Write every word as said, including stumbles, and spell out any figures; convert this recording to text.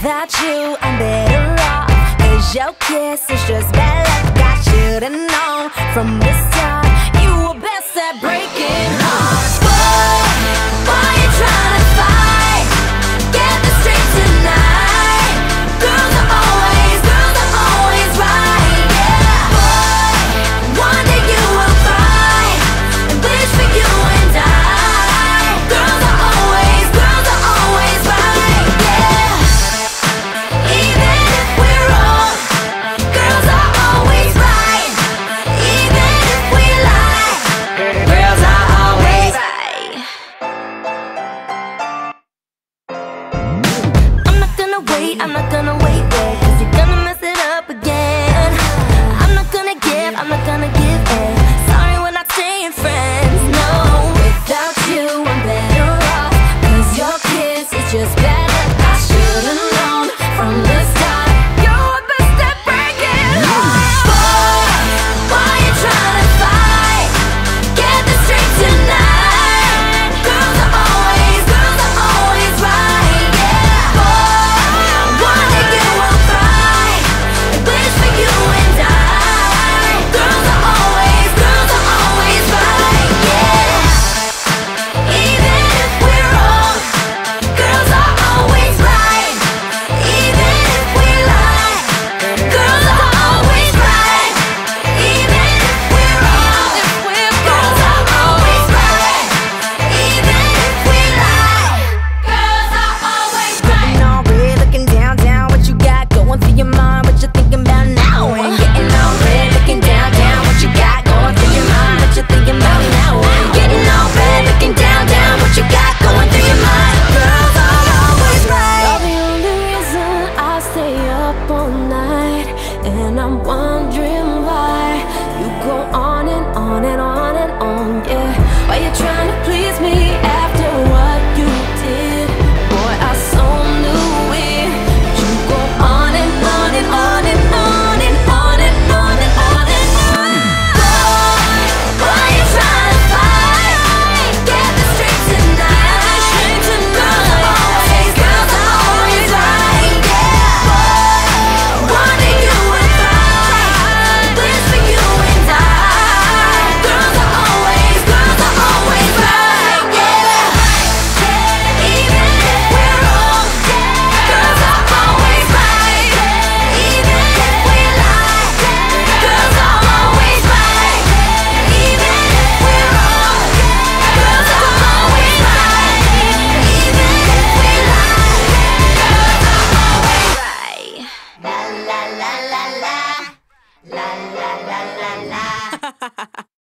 Without you, I'm better off, 'cause your kiss is just bad luck. I should've known from the start you were best at breaking hearts. Boy, why you trying to fight? Get the straight tonight. Girls are always, girls are always right, yeah. Boy, one day you will find and wish for you and I. Girls are always, girls are always right, yeah. Even if we're wrong, girls are always right. Even if we lie, girls are always right. I'm not gonna wait, I'm not gonna wait there, 'cause you're gonna mess it up again. I'm not gonna give, I'm not gonna give in. Sorry, we're not staying friends, no. Without you, I'm better off, 'cause your kiss is just bad luck. I should've known from the start you're best at breaking hearts. Boy, why you trying to fight? Get this straight tonight. Girls are always, girls are always right, yeah. Boy, one day you will find and wish for you and I. Girls are always, girls are always right, yeah. Even if we're wrong, girls are always right. Even if we lie, girls are always right. Even if we're wrong, girls are always right. Even if we lie, girls are always right. Getting all red, looking down, down. What you got going through your mind? What you thinking about now? And getting all red, looking down, down. What you got going through your mind? What you thinking about now? And getting all red, looking down, down. What you got going through your mind? Girls are always right. You're the only reason I stay up all night, and I'm one.